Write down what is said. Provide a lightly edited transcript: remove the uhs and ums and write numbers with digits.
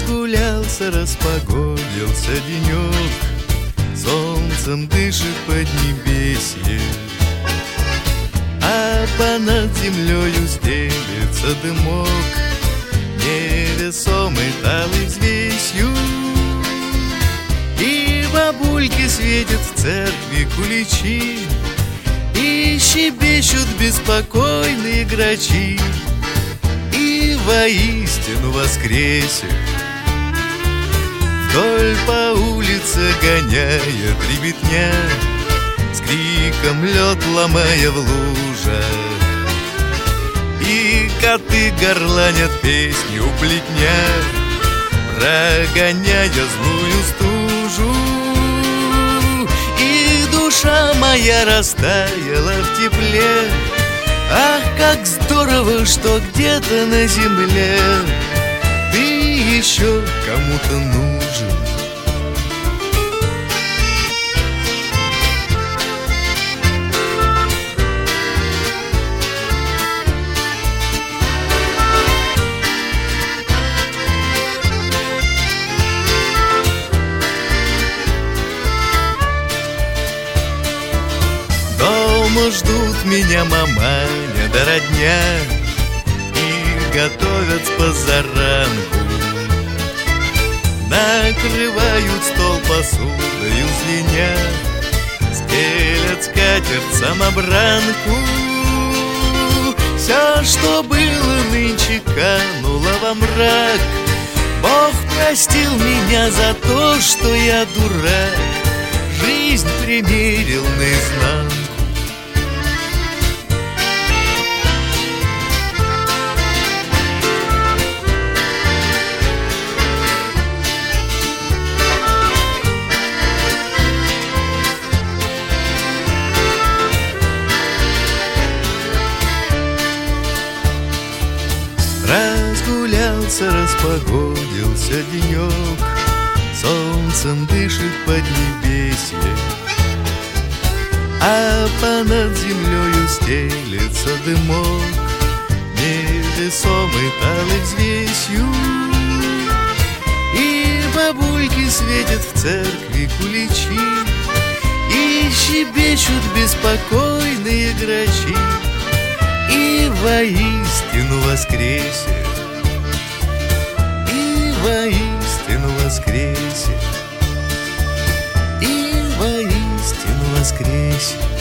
Разгулялся, распогодился денек, солнцем дышит поднебесье, а понад землею стелется дымок, невесомый талой взвесью. И бабульки светят в церкви куличи, и щебечут беспокойные грачи, и воистину воскресе вдоль по улице гоняет ребятня, с криком лед ломая в лужах, и коты горланят песни у плетня, прогоняя злую стужу. И душа моя растаяла в тепле. Ах, как здорово, что где-то на земле ты еще кому-то нужен. Дома ждут меня маманя да родня и готовят с позаранку, накрывают стол посудою звеня, стелят скатерть самобранку. Все, что было нынче, кануло во мрак. Бог простил меня за то, что я дурак, жизнь примерил наизнанку. Разгулялся, распогодился денек, солнцем дышит поднебесье, а понад землею стелется дымок, невесомый талой взвесью. И бабульки светят в церкви куличи, и щебечут беспокойные грачи, и воистину воскресе, и воистину воскресе, и воистину воскресе.